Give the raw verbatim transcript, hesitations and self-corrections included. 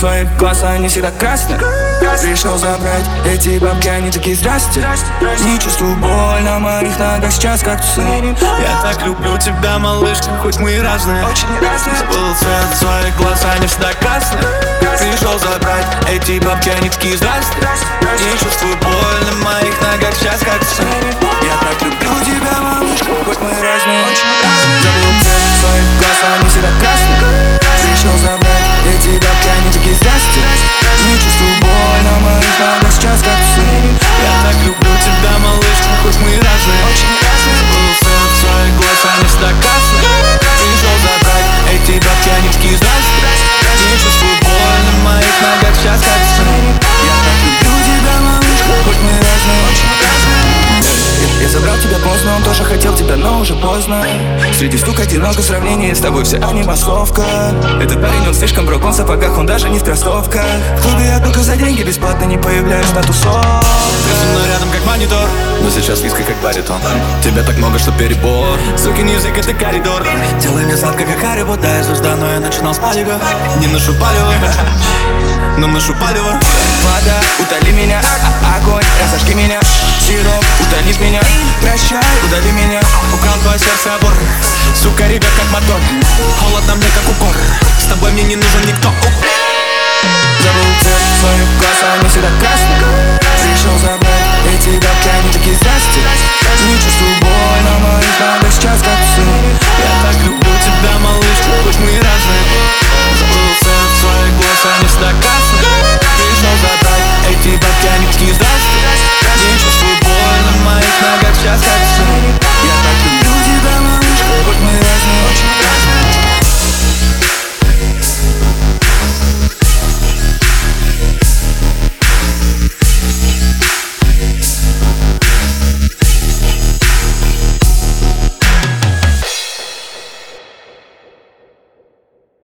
свои глаза, они всегда красные. Пришел забрать эти бабки, они такие здрасте. Не чувствую боль на моих ногах сейчас, как тусы. Я так люблю тебя, малышка, хоть мы и разные. Очень разные. Забыл цвет своих глаз, они всегда красные. Пришел забрать эти бабки, они такие здрасте. Не чувствую боль на моих ногах сейчас, как тусы. Я так люблю тебя, малышка, хоть мы и разные. Забыл цвет своих глаз, они всегда красные. Пришел забрать эти бабки, они такие здрасте. Не чувствую боль на моих ногах сейчас, как тусы. Я так люблю тебя, малышка, хоть мы и разные. Забыл цвет своих глаз, они всегда красные. Пришел забрать эти бабки, они такие здрасте. Не чувствую боль на моих ногах сейчас, как тусы. Я так люблю тебя, малышка, хоть мы и разные. Я забрал тебя поздно, он тоже хотел тебя, но уже поздно. Среди штук одиноко сравнение с тобой вся анимасовка. Этот парень, он слишком брок, он в сапогах, он даже не в кроссовках. В клубе я только за деньги бесплатно не появляюсь на тусовке. Ты со мной рядом как монитор, но сейчас низко как баритон. Тебя так много, что перебор. Сукин язык, это коридор. Делай мне сладко, как Харри Поттер. Я звезда, но я начинал с палева. Не ношу палево, но ношу палево. Вода, утоли меня, а огонь, разожги меня. Сироп, утолит меня. Прощай, удали меня. Украл твое сердце обор. Сука, ребят, как мотор. Холодно мне, как укор. С тобой мне не нужен никто. Забыл цвет своих